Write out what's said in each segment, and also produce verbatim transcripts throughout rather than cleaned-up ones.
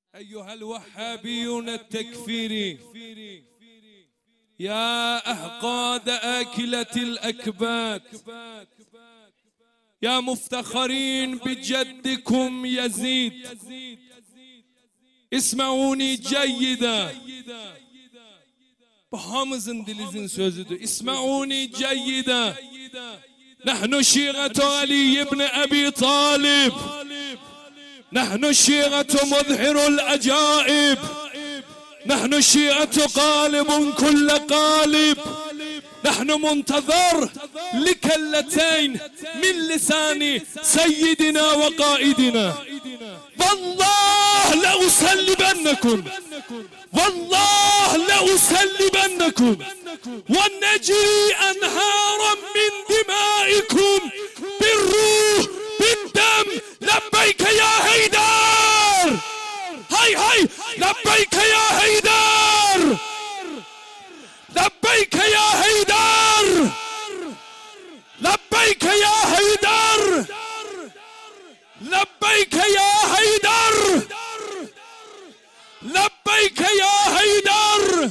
أيها الوهابيون التكفيري يا أحقاد آكلة الأكباد، يا مفتخرين بجدكم يزيد، اسمعوني جيدا. بهامزن دلزن سوزدو اسمعوني جيدا. نحن شيعة علي بن أبي طالب، نحن شيعة مظهر العجائب، نحن شيعة قالب كل قالب، نحن منتظر لكلتين من لسان سيدنا وقائدنا. والله لأسلبنكم، والله لأسلبنكم ونجري أنهارا من دمائكم بالروح بالدم. لبيك يا هيدر، هاي هاي لبيك يا هيدر، لبيك يا هيدر، لبيك يا هيدر، لبيك يا هيدر، لبيك يا هيدر.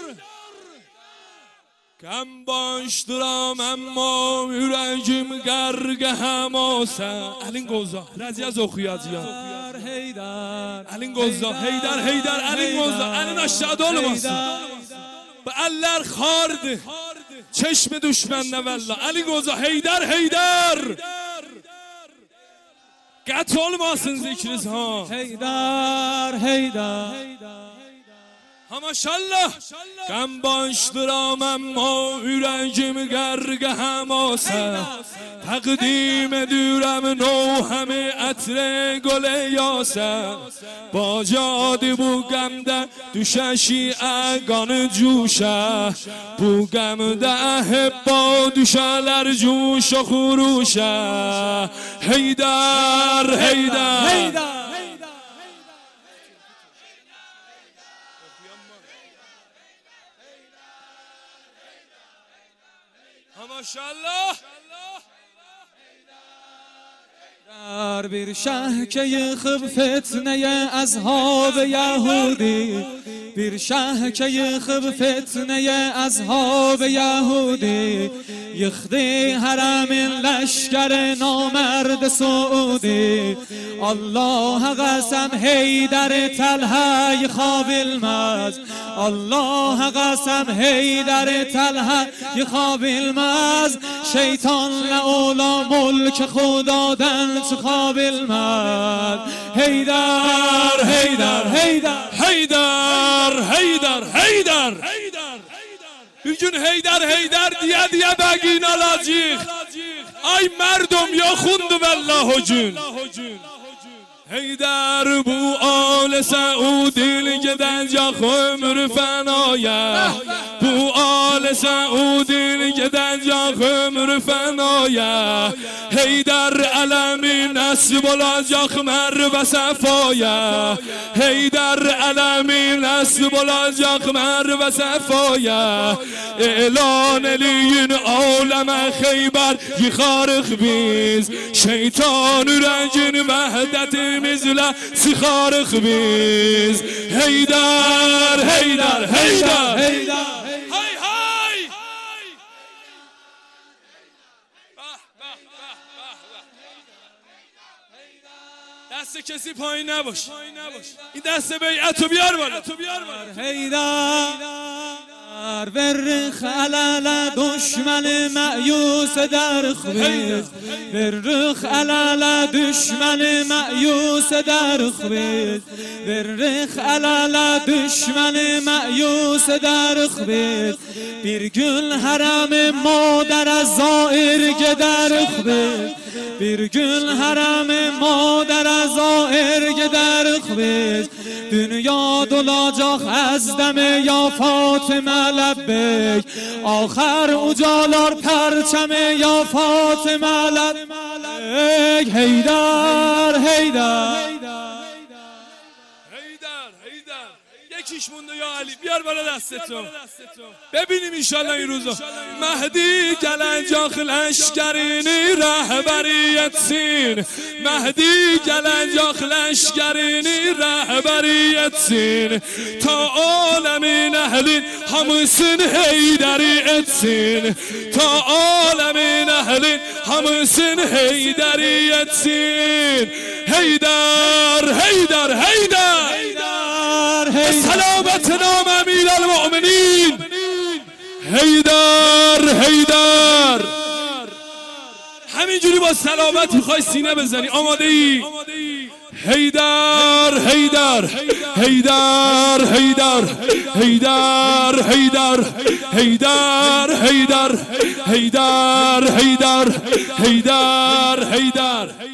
کم باشترم اما yüreğim گرگ هماسه. الین گوزا رضی از اخویاتیان الین گوزا هیدر هیدر الین گوزا الین aşağıda olmasın. Bu eller خارد چشم دشمن والله. الین گوزا هیدر هیدر قطع olmasın zikriniz ha. هیدر هیدر Ha maşallah. Qəm başdıram amma ürəyim qərq həmasə. Təqdim edirəm nöhəmi ətrə qolə yasə. Bacadi bu qəmdə düşəşi əqanı cuşə. Bu qəmdə əhibba düşələr cuşə xuruşə. Heydər, Heydər, هیدر maşallah. در bir شهکه خب فتنه اصحاب یهودی، bir شهکه خب فتنه اصحاب یهودی، یخدی حرم لشکر نامرد سعودی. الله قسم هیدر طلحه خواب المز، الله قسم هیدر طلحه خواب المز. شیطان لولا ملک خدادن تو خواب المز. هیدر هیدر هیدر Heydər, Heydər, Heydər. Bir gün Heydər, Heydər diye diye bəqin alacaq. Ay mərdum yoxundu vallah o gün. Heydər bu آل سعودی gedəcək ömrü fənaya. Bu آل سعودی gedəcək ömrü fənaya. Heydər ələmi nəsib olacaq mərvə səfaya. Heydər ələmi nəsib olacaq mərvə səfaya. Elan eləyin aləmə Xeybər yıxarıq biz. Şeytan ürəngin vəhdətimizlə sıxarıq biz. Heydər, Heydər, Heydər, هیدر hay hay. دست کسی پایین نباش. این دست بیعتو بیار بالا. هیدر ورخ علل دشمن مأیوس در خویز، ورخ علل دشمن مأیوس در خویز، ورخ علل دشمن مأیوس در خویز. bir gün haram مادر از زائر در خویز، bir gün haram مادر از زائر در خویز. dünya dolacaq az dəm ya Fatıma لبیک، آخر ucalar perçemi ya Fatıma لبیک. هیدر هیدر Heydər, Heydər. یکیش مونده یا علی، بیار بالا دستتو ببینیم انشالله این روزا. مهدی گلنجاخ لشکرینی رهبریت سین، مهدی گلنجاخ لشکرینی رهبریت سین، تا عالمین اهلین همسین حیدریت سین، تا عالمین اهلین همسین حیدریت سین. حیدر حیدر حیدر سلامت نام امیر المؤمنین. حیدر حیدر همینجوری با سلامت میخوای سینه بزنی. آماده ای؟ حیدر حیدر حیدر حیدر حیدر حیدر حیدر حیدر حیدر حیدر حیدر حیدر